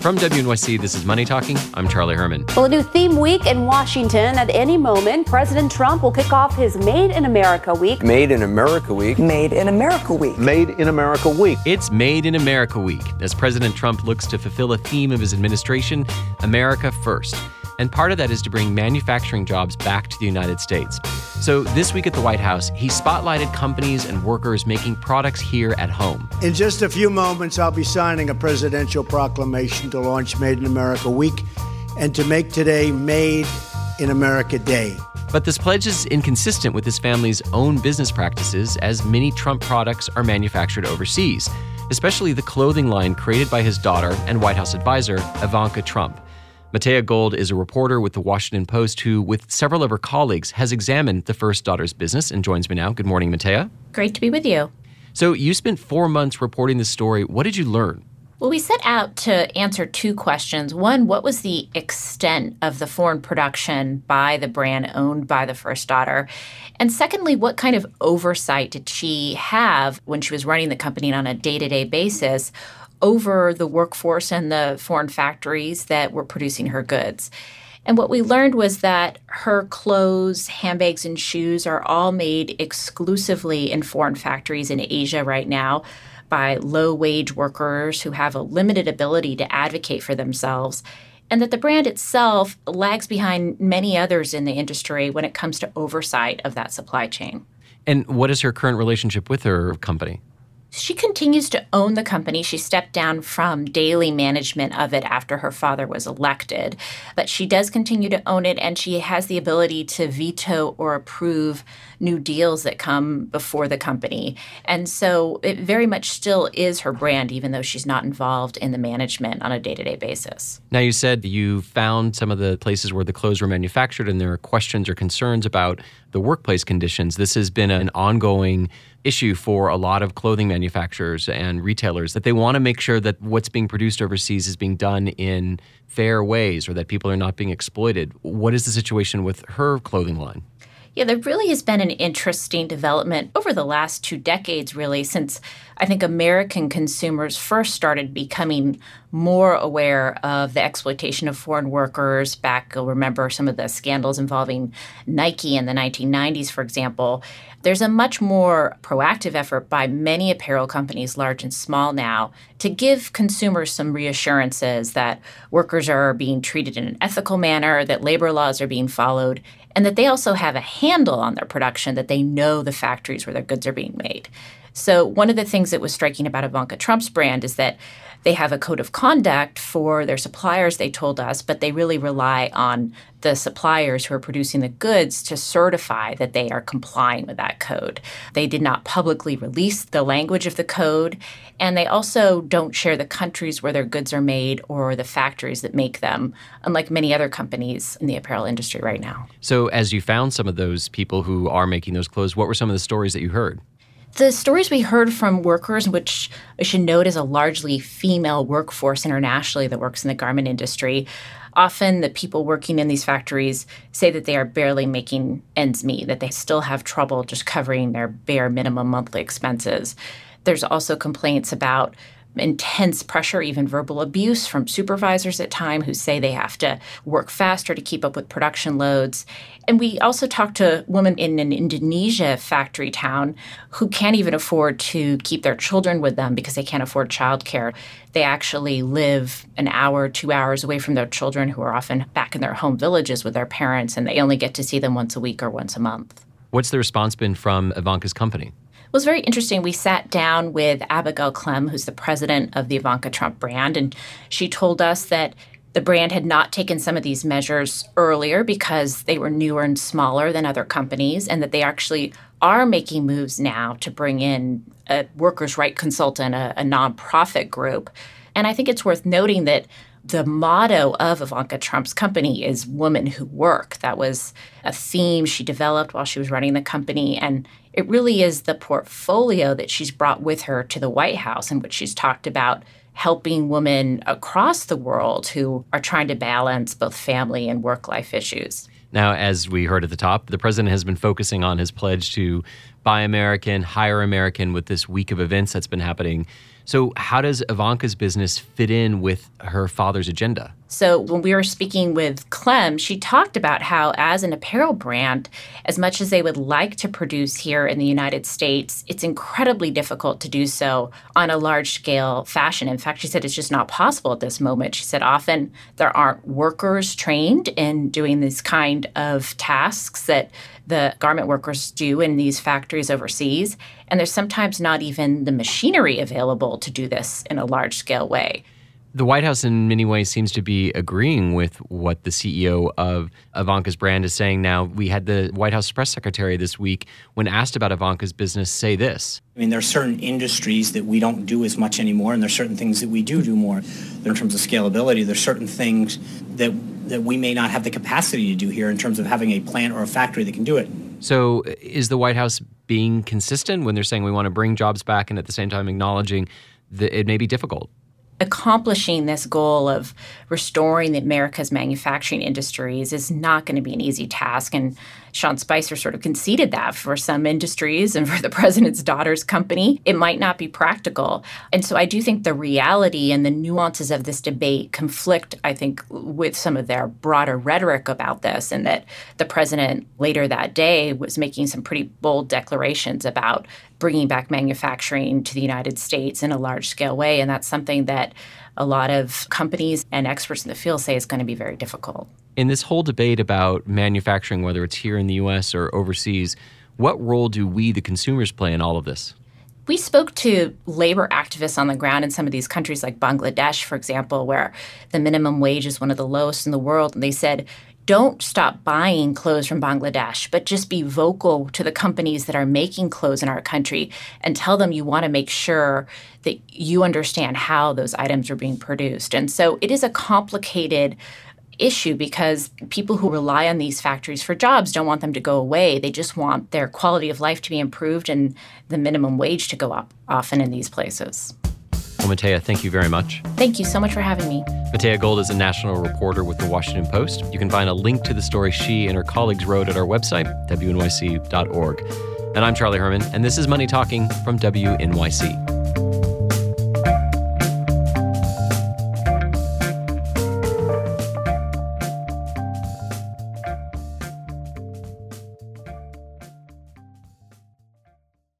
From WNYC, this is Money Talking. I'm Charlie Herman. Well, a new theme week in Washington. At any moment, President Trump will kick off his Made in America Week. Made in America Week. Made in America Week. Made in America Week. It's Made in America Week, as President Trump looks to fulfill a theme of his administration, America First. And part of that is to bring manufacturing jobs back to the United States. So this week at the White House, he spotlighted companies and workers making products here at home. In just a few moments, I'll be signing a presidential proclamation to launch Made in America Week and to make today Made in America Day. But this pledge is inconsistent with his family's own business practices, as many Trump products are manufactured overseas, especially the clothing line created by his daughter and White House advisor, Ivanka Trump. Matea Gold is a reporter with The Washington Post who, with several of her colleagues, has examined the first daughter's business and joins me now. Good morning, Matea. Great to be with you. So you spent 4 months reporting this story. What did you learn? Well, we set out to answer two questions. One, what was the extent of the foreign production by the brand owned by the first daughter? And secondly, what kind of oversight did she have when she was running the company on a day-to-day basis over the workforce and the foreign factories that were producing her goods? And what we learned was that her clothes, handbags, and shoes are all made exclusively in foreign factories in Asia right now by low-wage workers who have a limited ability to advocate for themselves, and that the brand itself lags behind many others in the industry when it comes to oversight of that supply chain. And what is her current relationship with her company? She continues to own the company. She stepped down from daily management of it after her father was elected. But she does continue to own it, and she has the ability to veto or approve new deals that come before the company. And so it very much still is her brand, even though she's not involved in the management on a day-to-day basis. Now, you said you found some of the places where the clothes were manufactured, and there are questions or concerns about the workplace conditions. This has been an ongoing issue for a lot of clothing manufacturers and retailers, that they want to make sure that what's being produced overseas is being done in fair ways, or that people are not being exploited. What is the situation with her clothing line? Yeah, there really has been an interesting development over the last 2 decades, really, since I think American consumers first started becoming more aware of the exploitation of foreign workers. Back, you'll remember some of the scandals involving Nike in the 1990s, for example. There's a much more proactive effort by many apparel companies, large and small now, to give consumers some reassurances that workers are being treated in an ethical manner, that labor laws are being followed, and that they also have a handle on their production, that they know the factories where their goods are being made. So one of the things that was striking about Ivanka Trump's brand is that they have a code of conduct for their suppliers, they told us, but they really rely on the suppliers who are producing the goods to certify that they are complying with that code. They did not publicly release the language of the code, and they also don't share the countries where their goods are made or the factories that make them, unlike many other companies in the apparel industry right now. So as you found some of those people who are making those clothes, what were some of the stories that you heard? The stories we heard from workers, which I should note is a largely female workforce internationally that works in the garment industry, often the people working in these factories say that they are barely making ends meet, that they still have trouble just covering their bare minimum monthly expenses. There's also complaints about intense pressure, even verbal abuse from supervisors at times who say they have to work faster to keep up with production loads. And we also talked to women in an Indonesia factory town who can't even afford to keep their children with them because they can't afford childcare. They actually live an hour, 2 hours away from their children, who are often back in their home villages with their parents, and they only get to see them once a week or once a month. What's the response been from Ivanka's company? It was very interesting. We sat down with Abigail Clem, who's the president of the Ivanka Trump brand, and she told us that the brand had not taken some of these measures earlier because they were newer and smaller than other companies, and that they actually are making moves now to bring in a workers' rights consultant, a nonprofit group. And I think it's worth noting that the motto of Ivanka Trump's company is Women Who Work. That was a theme she developed while she was running the company. And it really is the portfolio that she's brought with her to the White House, in which she's talked about helping women across the world who are trying to balance both family and work-life issues. Now, as we heard at the top, the president has been focusing on his pledge to buy American, hire American with this week of events that's been happening. So how does Ivanka's business fit in with her father's agenda? So when we were speaking with Clem, she talked about how as an apparel brand, as much as they would like to produce here in the United States, it's incredibly difficult to do so on a large-scale fashion. In fact, she said it's just not possible at this moment. She said often there aren't workers trained in doing these kind of tasks that the garment workers do in these factories overseas. And there's sometimes not even the machinery available to do this in a large-scale way. The White House in many ways seems to be agreeing with what the CEO of Ivanka's brand is saying now. We had the White House press secretary this week, when asked about Ivanka's business, say this. I mean, there are certain industries that we don't do as much anymore, and there are certain things that we do more. In terms of scalability, there's certain things that we may not have the capacity to do here in terms of having a plant or a factory that can do it. So is the White House being consistent when they're saying we want to bring jobs back and at the same time acknowledging that it may be difficult? Accomplishing this goal of restoring America's manufacturing industries is not going to be an easy task. And Sean Spicer sort of conceded that for some industries and for the president's daughter's company, it might not be practical. And so I do think the reality and the nuances of this debate conflict, I think, with some of their broader rhetoric about this, and that the president later that day was making some pretty bold declarations about bringing back manufacturing to the United States in a large-scale way. And that's something that a lot of companies and experts in the field say is going to be very difficult. In this whole debate about manufacturing, whether it's here in the U.S. or overseas, what role do we, the consumers, play in all of this? We spoke to labor activists on the ground in some of these countries like Bangladesh, for example, where the minimum wage is one of the lowest in the world. And they said, don't stop buying clothes from Bangladesh, but just be vocal to the companies that are making clothes in our country and tell them you want to make sure that you understand how those items are being produced. And so it is a complicated issue because people who rely on these factories for jobs don't want them to go away. They just want their quality of life to be improved and the minimum wage to go up often in these places. Well, Matea, thank you very much. Thank you so much for having me. Matea Gold is a national reporter with The Washington Post. You can find a link to the story she and her colleagues wrote at our website, wnyc.org. And I'm Charlie Herman, and this is Money Talking from WNYC.